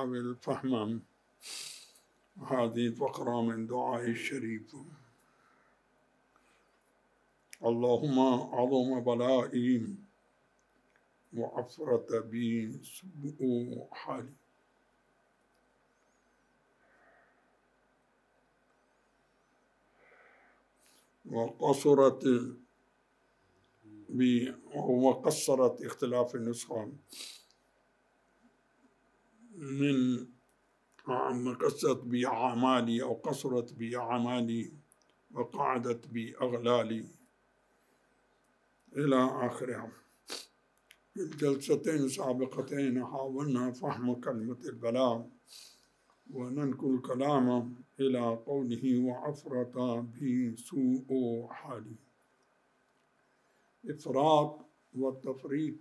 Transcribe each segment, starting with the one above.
نحاول فهم هذه الفقرة من دعائي الشريف. اللهم عظم بلائي وعفرت بي سوء حالي، وقصرت بي وقصرت اختلاف النسخة من قصت بي أعمالي أو قصرت بي أعمالي وقعدت بي أغلالي إلى آخرها. في الجلستين السابقتين حاولنا فهم كلمة البلاء وننقل كلامه إلى قوله وعفرت بي سوء حالي. إفراط والتفريط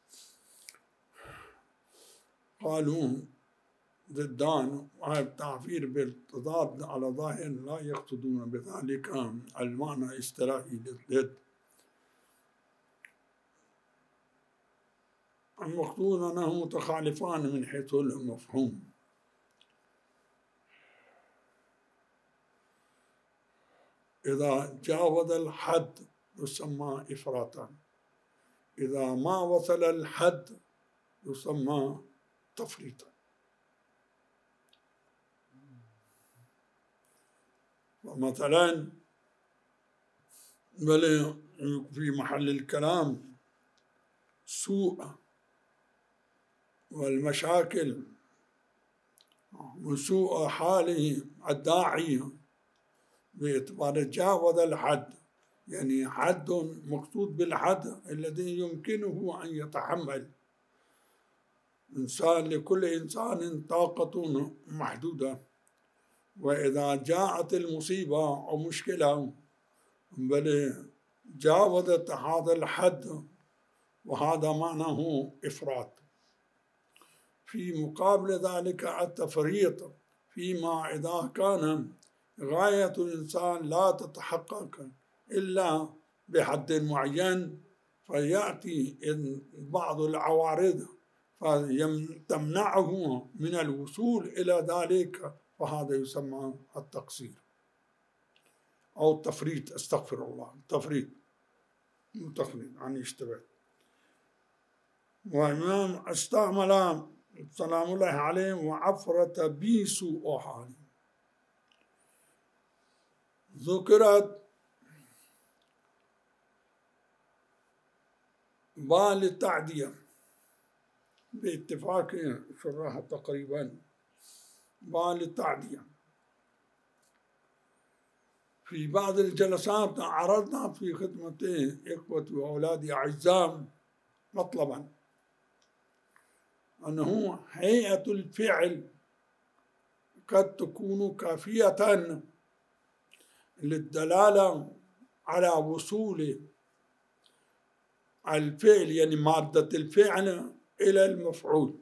قالوا ضدان، وهذا التعبير بالتضاد على ظاهر لا يقصدون بذلك المعنى الاصطلاحي للضد. المقصود أنهم متخالفان من حيث المفهوم. إذا جاوز الحد يسمى إفراطا، إذا ما وصل الحد يسمى تفريطا. ومثلا بل في محل الكلام سوء والمشاكل وسوء حاله الداعي باعتبار جاوز الحد، يعني حد مقصود بالحد الذي يمكنه أن يتحمل. لكل إنسان طاقة محدودة، وإذا جاءت المصيبة أو مشكلة بل جاوزت هذا الحد، وهذا معناه إفراط. في مقابل ذلك التفريط فيما إذا كان غاية الإنسان لا تتحقق إلا بحد معين، فيأتي بعض العوارض فتمنعه من الوصول إلى ذلك، فهذا يسمى التقصير أو التفريط. استغفر الله، التفريط عن اشتباه. وإمام استعمل سلام الله عليه وعفرة بي سوء حالي. ذكرت باء للتعدية باتفاق شراح تقريبا، باء للتعدية. في بعض الجلسات عرضنا في خدمة إخوة وأولادي أعزاء مطلبا أنه هيئة الفعل قد تكون كافية للدلالة على وصول الفعل، يعني مادة الفعل، إلى المفعول،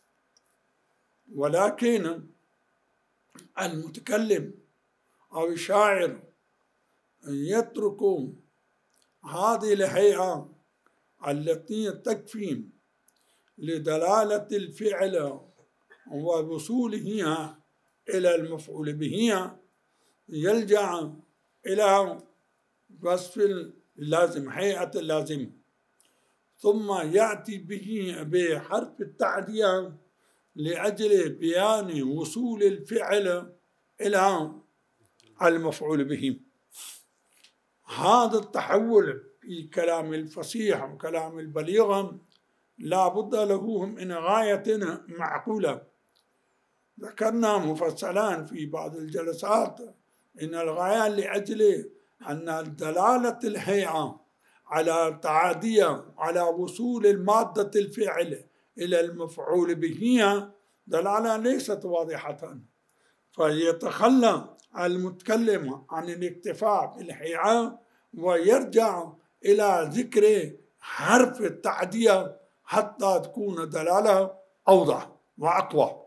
ولكن المتكلم أو الشاعر يترك هذه الهيئة التي تكفي لدلالة الفعل ووصوله إلى المفعول به، يلجأ إلى وصف اللازم، هيئة اللازم، ثم يأتي به بحرف التعدية لأجل بيان وصول الفعل إلى المفعول به. هذا التحول في كلام الفصيح وكلام البليغ لا بد له من غاية معقولة. ذكرنا مفصلا في بعض الجلسات إن الغاية لأجل أن دلالة الهيئة على تعادية على وصول المادة الفعل إلى المفعول به دلالة ليست واضحة، فيتخلى المتكلم عن الاكتفاء بالهيئة ويرجع إلى ذكر حرف التعدية حتى تكون دلالة أوضح وأقوى.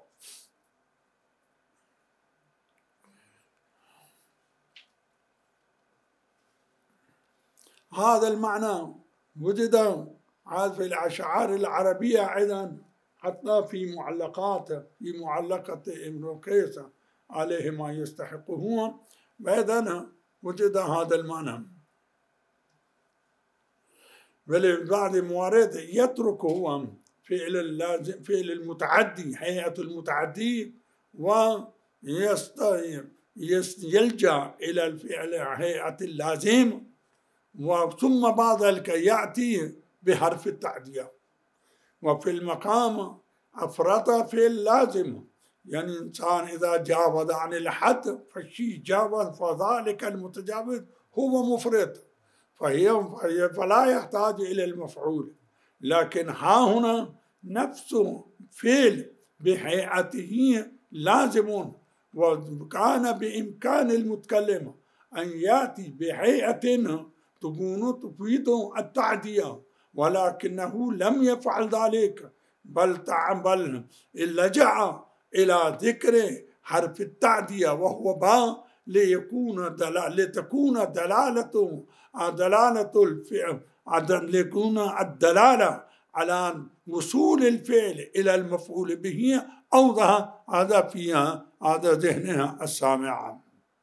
هذا المعنى وجد في الأشعار العربية أيضا حتى في معلقة ابن قيس عليه ما يستحقه، وإذا وجد هذا المعنى. بعد موارد يترك هو فعل اللازم، فعل المتعدي، هيئة المتعدي، ويلجأ إلى الفعل هيئة اللازم، ثم بعد ذلك يأتي بحرف التعدية. وفي المقام أفرط فعل لازم، يعني إنسان إذا جاوز عن الحد فالشيء جاوز، فذلك المتجاوز هو مفرط، فلا يحتاج إلى المفعول. لكن ها هنا نفس فعل بهيئته لازم، وكان بإمكان المتكلم أن يأتي بهيئة تفيد التعدية، ولكنه لم يفعل ذلك، بل لجأ إلى ذكر حرف التعدية وهو باء، لتكون الدلالة على وصول الفعل إلى المفعول به أوضح. هذا فيها هذا ذهنها السامع.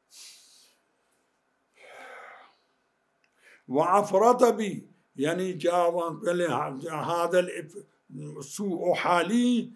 وعفرت بي يعني جاوز هذا السوء حالي،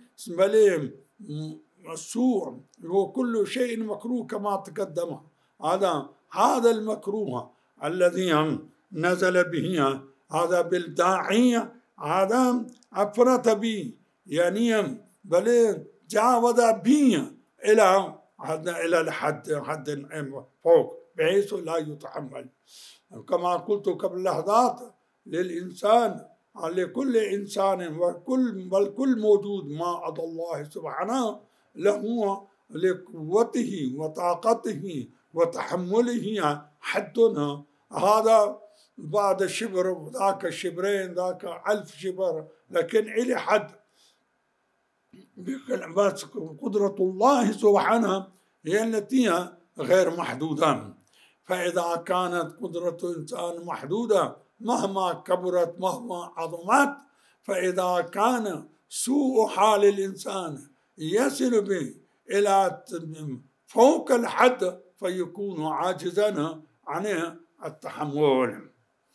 السوء هو كل شيء مكروه كما تقدم. هذا المكروه الذي نزل به هذا بالداعية، هذا عفرت بي يعني جاوز بي إلى الحد فوق، بحيث لا يتحمل. كما قلت قبل لحظات، للإنسان، لكل إنسان والكل موجود ما عدا الله سبحانه له لقوته وطاقته وتحمله حد. هذا بعد شبر، ذاك شبرين، ذاك 1000 شبر، لكن إلى حد. بس قدرة الله سبحانه هي التي غير محدودة. فإذا كانت قدرة الإنسان محدودة مهما كبرت مهما عظمت، فإذا كان سوء حال الإنسان يصل به إلى فوق الحد فيكون عاجزا عن التحمل.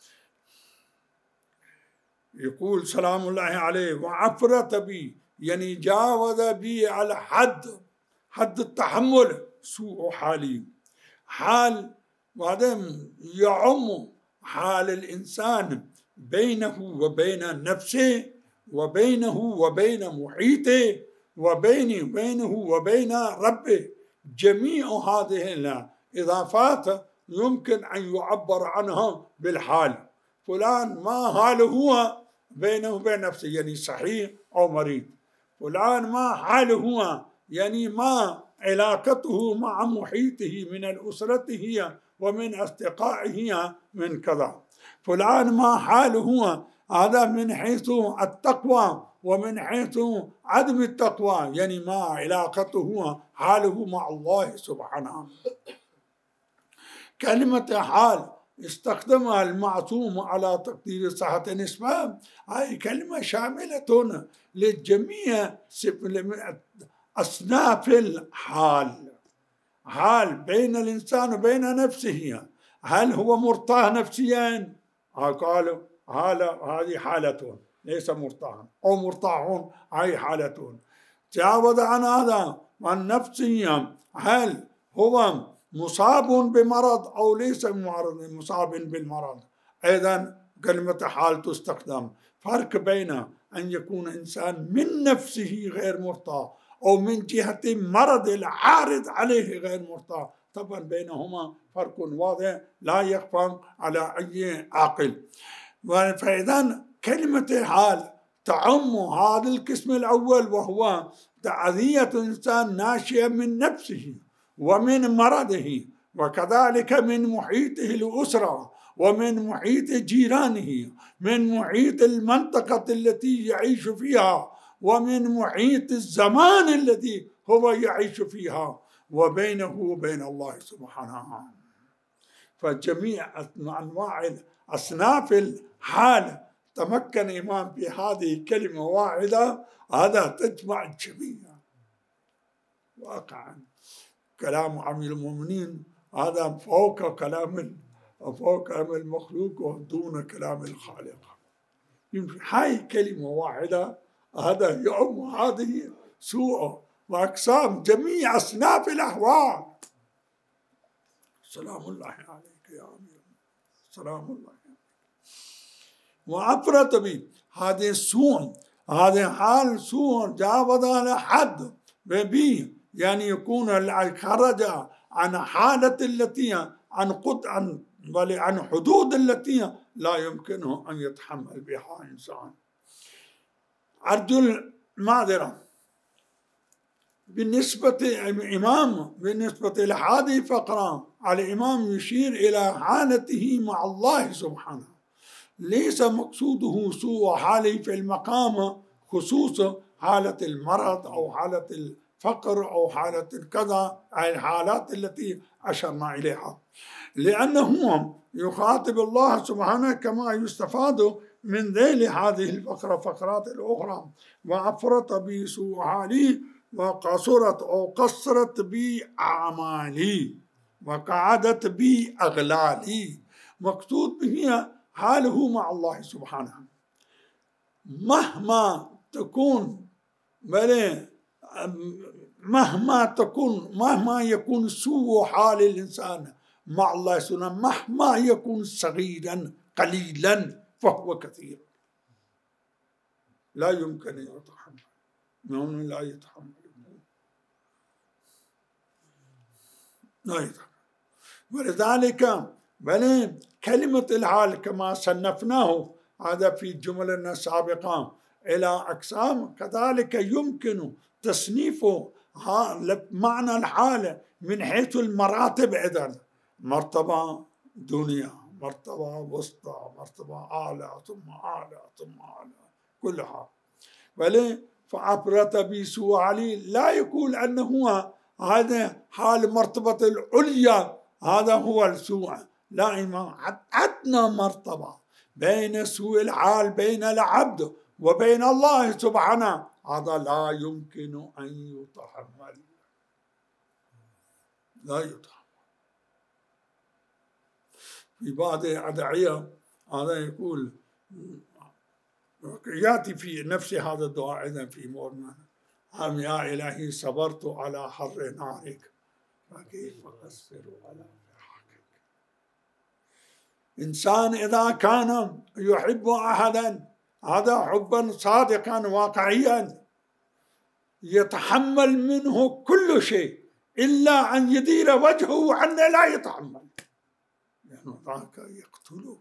يقول سلام الله عليه: وعفرت بي يعني جاوز بي على حد التحمل سوء حالي. حال وهذا يعم حال الإنسان بينه وبين نفسه، وبينه وبين محيطه، وبينه وبين ربه. جميع هذه الإضافات يمكن أن يعبر عنها بالحال. فلان ما حاله هو بينه وبين نفسه، يعني صحيح أو مريض. فلان ما حاله هو يعني ما علاقته مع محيطه من الأسرة هي ومن أصدقائه من كذا. فلان ما حاله هو هذا من حيث التقوى ومن حيث عدم التقوى، يعني ما علاقته هو حاله مع الله سبحانه. كلمة حال استخدمها المعصوم على تقدير صحة النسبة، هذه كلمة شاملة لجميع أصناف الحال. حال بين الإنسان وبين نفسه، هل هو مرتاح نفسيا؟ قالوا هذه حالة ليس مرتاحا، أو مرتاح هذه حالة. جاوز عن هذا عن نفسه، هل هو مصاب بمرض أو ليس مصاب بالمرض؟ أيضا كلمة حال تستخدم. فرق بين أن يكون إنسان من نفسه غير مرتاح أو من جهة مرض العارض عليه غير مرتاح، طبعا بينهما فرق واضح لا يخفى على أي عاقل. فإذا كلمة حال تعم هذا القسم الأول، وهو تعذية إنسان ناشئة من نفسه ومن مرضه، وكذلك من محيطه الأسرة، ومن محيط جيرانه، من محيط المنطقة التي يعيش فيها، ومن محيط الزمان الذي هو يعيش فيها، وبينه وبين الله سبحانه. فجميع أنواع أصناف الحال تمكن إمام في هذه كلمة واحدة هذا تجمع الجميع واقعا. كلام أمير المؤمنين هذا فوق كلام المخلوق ودون كلام الخالق. يمكن هاي كلمة واحدة هذا يعم هذه سوء وأقسام جميع أصناف الأهوال. سلام الله عليك يا أمير، سلام الله عليك. وأفرط بي هذه سوء، هذه حال سوء جاوز على حد بي، يعني يكون خرج عن حالة التي عن حدود التي لا يمكنه أن يتحمل بها إنسان. أرجو المعذرة بالنسبة لهذه الفقرة. الإمام يشير إلى حالته مع الله سبحانه، ليس مقصوده سوء حاله في المقام خصوصا حالة المرض أو حالة الفقر أو حالة كذا، الحالات التي أشرنا إليها، لأنه يخاطب الله سبحانه كما يستفاد من ذيل هذه الفقرة فقرات الأخرى. وأفرط بي سوء حالي وقصرت أو قصرت بي أعمالي وقعدت بي أغلالي. مقصود به حاله مع الله سبحانه مهما يكون سوء حال الإنسان مع الله سبحانه، مهما يكون صغيرا قليلا فهو كثير، لا يمكن أن يتحمل، لا يتحمل. ولذلك كلمة الحال كما صنفناه هذا في جملنا السابقة إلى أقسام، كذلك يمكن تصنيف معنى الحال من حيث المراتب. إذن مرتبة دنيا، مرتبة وسطى، مرتبة أعلى ثم أعلى ثم أعلى كلها. فأفرط بي سوء علي لا يقول أنه هذا حال مرتبة العليا هذا هو السوء، لا، أدنى مرتبة بين سوء الحال بين العبد وبين الله سبحانه هذا لا يمكن أن يتحمل، لا يتحمل. في بعض الأدعية هذا يقول يأتي في نفس هذا الدعاء إذن في مورنا: هم يا إلهي صبرت على حر نارك فكيف أصبر على فراقك. إنسان إذا كان يحب أحدا هذا حبا صادقا واقعيا يتحمل منه كل شيء إلا أن يدير وجهه عن لا يتحمل، لأنه ذاك يقتله.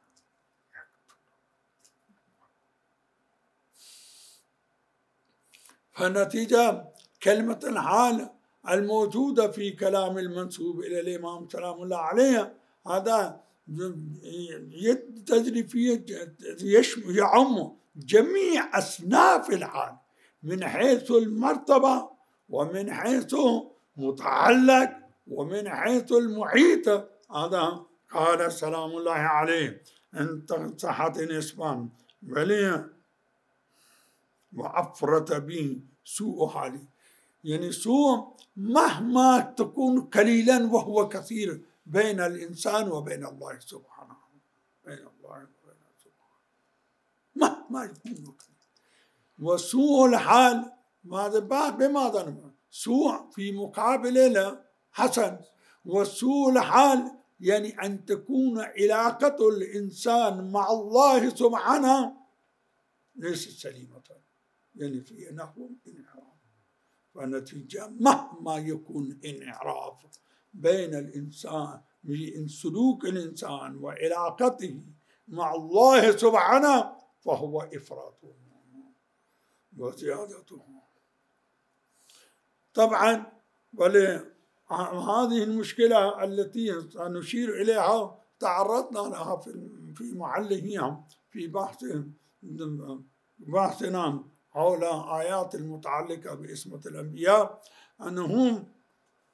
فالنتيجة كلمة الحال الموجودة في كلام المنسوب إلى الإمام سلام الله عليه هذا تجري فيه يعم جميع أصناف الحال من حيث المرتبة ومن حيث متعلق ومن حيث المحيط. هذا قال سلام الله عليه إن صحت نسبان وليه وأفرط به سوء حالي، يعني سوء مهما تكون قليلا وهو كثير بين الإنسان وبين الله سبحانه، بين الله وبين سبحانه مهما يكون كثير. وسوء الحال ماذا بعد بماذا سوء في مقابل حسن. وسوء الحال يعني أن تكون علاقة الإنسان مع الله سبحانه ليست سليمة، يعني في نحو انحراف. فالنتيجة مهما يكون انحراف بين الإنسان من سلوك الإنسان وعلاقته مع الله سبحانه فهو إفراطه وزيادته. طبعا هذه المشكلة التي سنشير إليها تعرضنا لها في محلها في بحثنا حول آيات المتعلقة باسمة الأنبياء، أنهم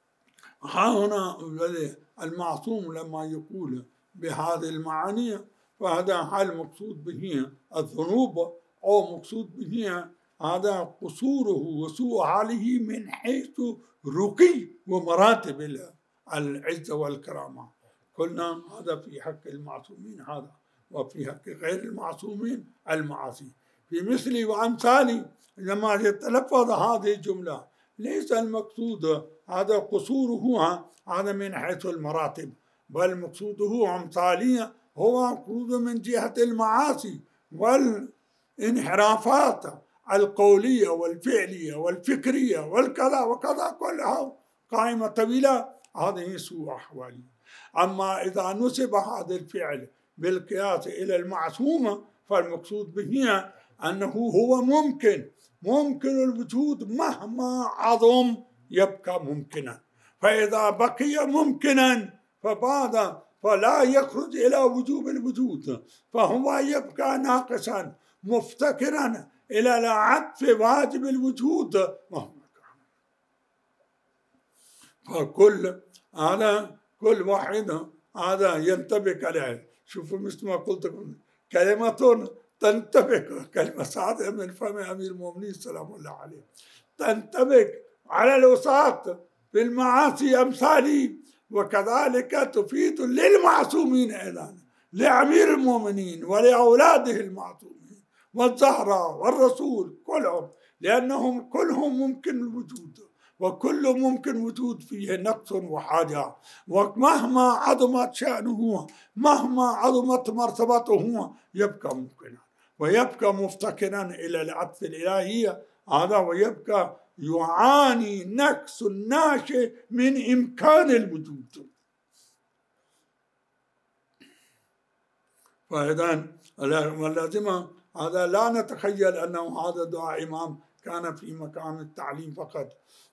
ها هنا المعصوم لما يقول بهذه المعاني فهذا هل مقصود به الذنوب أو مقصود به هذا قصوره وسوء حاله من حيث رقي ومراتب العزة والكرامة. قلنا هذا في حق المعصومين هذا، وفي حق غير المعصومين المعاصي. في مثلي وأمثالي لما يتلفظ هذه الجملة ليس المقصود هذا قصوره هذا من حيث المراتب، بل مقصوده أمثالية هو مقصود من جهة المعاصي والانحرافات القولية والفعلية والفكرية والكذا وكذا كلها قائمة طويلة، هذه سوء أحوالي. أما إذا نسب هذا الفعل بالقياس إلى المعصومة فالمقصود به أنه هو ممكن الوجود مهما عظم يبقى ممكنا، فإذا بقي ممكنا فلا يخرج إلى وجوب الوجود، فهو يبقى ناقصا مفتكرا إلى العطف واجب الوجود مهما كان. فكل واحد هذا ينطبق عليه. شوفوا مثل ما قلت كلمة تنطبق، كلمة صادقة من فم أمير المؤمنين سلام الله عليه، تنطبق على الوساط في المعاصي أمثالي، وكذلك تفيد للمعصومين أيضا، لأمير المؤمنين ولأولاده المعصومين والزهراء والرسول كلهم، لأنهم كلهم ممكن الوجود، وكل ممكن وجود فيه نقص وحاجة، ومهما عظمت شأنه مهما عظمت مرتبته يبقى ممكنا ويبقى مفتكرا إلى العطف الإلهي هذا، ويبقى يعاني نقص الناشئ من إمكان الوجود. فإذا واللازمة هذا لا نتخيل أنه هذا دعاء إمام كان في مقام التعليم فقط،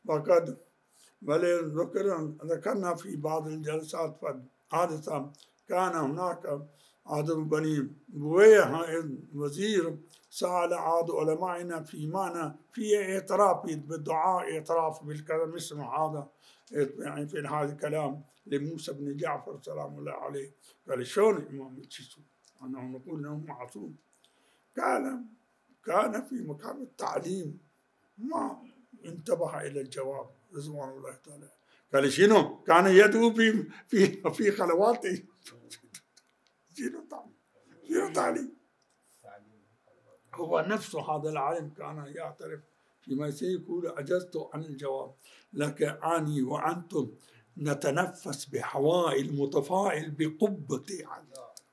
بل ذكرنا في بعض الجلسات حادثة كان هناك عدم بني بويه وزير سأل عاد علمائنا في معنى في اعتراف بالدعاء، اعتراف بالكلام مثل هذا يعني في هذا الكلام لموسى بن جعفر سلام الله عليه. قال شلون الإمام تشيسو أنه نقول أنه معصوم؟ قال كان في مقام التعليم ما انتبه إلى الجواب رضوان الله تعالى. قال شنو؟ كان يدعو في خلواته. شنو تعليم؟ هو نفسه هذا العالم كان يعترف فيما سيقول عجزت عن الجواب، لكن أني وأنتم نتنفس بهواء المتفاعل بقبة عن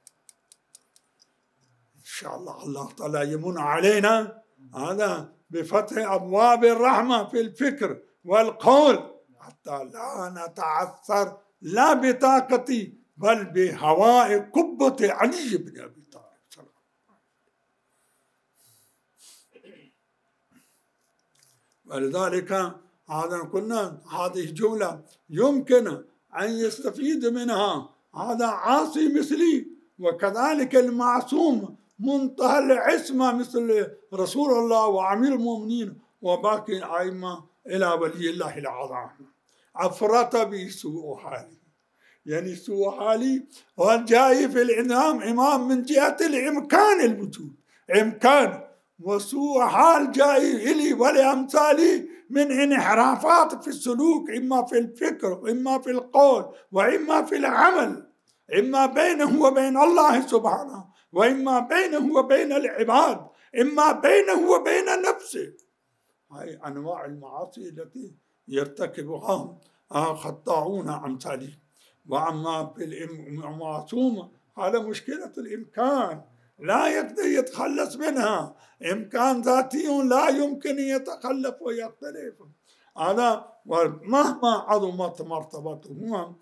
إن شاء الله. الله تعالى يمن علينا هذا بفتح أبواب الرحمة في الفكر والقول حتى لا نتعثر لا بطاقتي بل بهواء قبة علي بن أبي طالب. ولذلك هذا قلنا هذه الجملة يمكن أن يستفيد منها هذا عاصي مثلي، وكذلك المعصوم منتهى العصمة مثل رسول الله وأمير المؤمنين وباقي الأئمة إلى ولي الله العظيم. عفرت بي سوء حالي، يعني سوء حالي والجاي في الإنعام إمام من جهة الإمكان الوجود إمكان، وسوء حال جاي إلي ولأمثالي من انحرافات في السلوك، إما في الفكر وإما في القول وإما في العمل، إما بينه وبين الله سبحانه وإما بينه وبين العباد، إما بينه وبين نفسه. هاي أنواع المعاصي التي يرتكبها خطاؤون أمثالي. وأما في المعصوم هذا مشكلة الإمكان لا يقدر يتخلص منها، إمكان ذاتي لا يمكن يتخلف ويختلف هذا مهما عظمت مرتبته.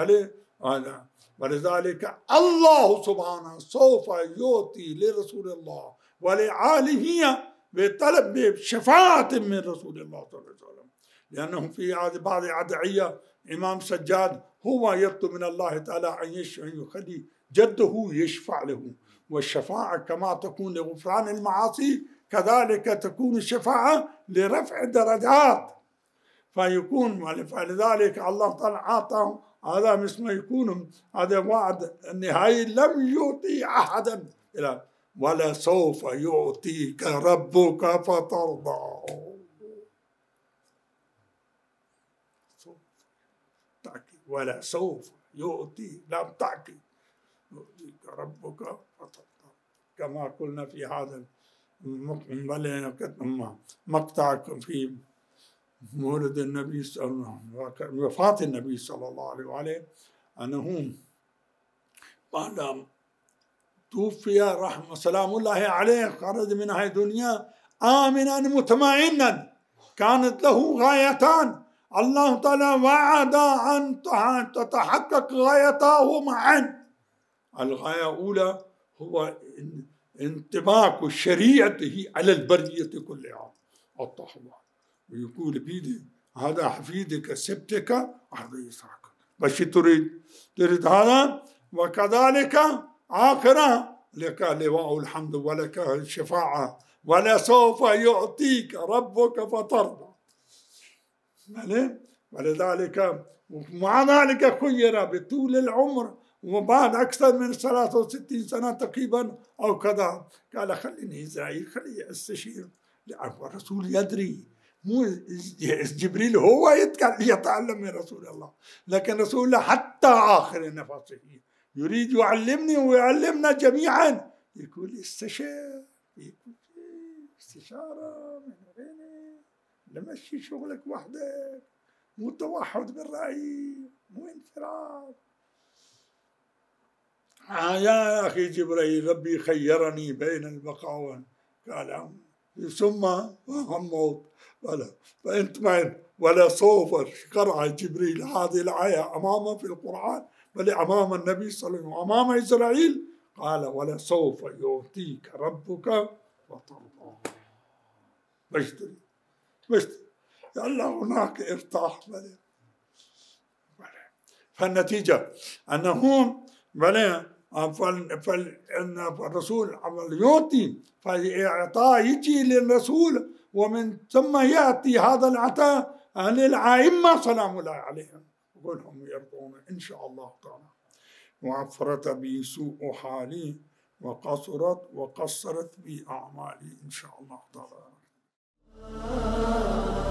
ولذلك الله سبحانه سوف يعطي لرسول الله ولآله بطلب بشفاعة من رسول الله صلى الله عليه وسلم، لأنه في بعض أدعية إمام سجاد هو يطلب من الله تعالى أن يخلي جده يشفع له، والشفاعة كما تكون لغفران المعاصي كذلك تكون الشفاعة لرفع الدرجات. فيكون، فلذلك الله تعالى أعطاه هذا مثل ما يكون هذا وعد النهائي لم يعطي أحدا إلى ولا سوف يعطيك ربك فترضى. ولا سوف يعطي، لم تأتي يعطيك ربك فترضى، كما قلنا في هذا مقطع في مولد النبي وفاة النبي صلى الله عليه وآله، أنه بعد توفي رحمة سلام الله عليه خرج من هذه الدنيا آمنا مطمئنا. كانت له غايتان، الله تعالى وعد أن تتحقق غايته معا. الغاية الأولى هو انطباق شريعته على البرية كلها الطهوة، ويقول بيدي هذا حفيدك سبتك هذا يسعك بس تريد هذا، وكذلك آخرة لك لواء الحمد ولك الشفاعة ولا سوف يعطيك ربك فترضى. ولذلك ومع ذلك خير بطول العمر وبعد أكثر من 63 سنة تقريبا أو كذا، قال خليني إسرائيل خليه استشير، الرسول يدري، مو جبريل هو يتعلم من رسول الله، لكن رسول الله حتى آخر نفسه يريد يعلمني ويعلمنا جميعا، يقول استشير، يقول استشارة من غيري، لمشي شغلك وحدك، مو توحد بالرأي، مو انفراد. يا أخي جبريل ربي خيرني بين البقاء قال ثم الموت، فانت ولا سوف قرأ جبريل هذه الآية أمامه في القرآن، بل أمام النبي صلى الله عليه وسلم أمام إسرائيل، قال ولا سوف يعطيك ربك وترضى. بشتري يلا هناك ارتاح. فالنتيجة أنه فالرسول يعطي، فالإعطاء يجي للرسول ومن ثم يأتي هذا العطاء للأئمة سلام الله عليهم وهم يرضون إن شاء الله تعالى. وعفرت بي سوء حالي وقصرت بي أعمالي إن شاء الله تعالى.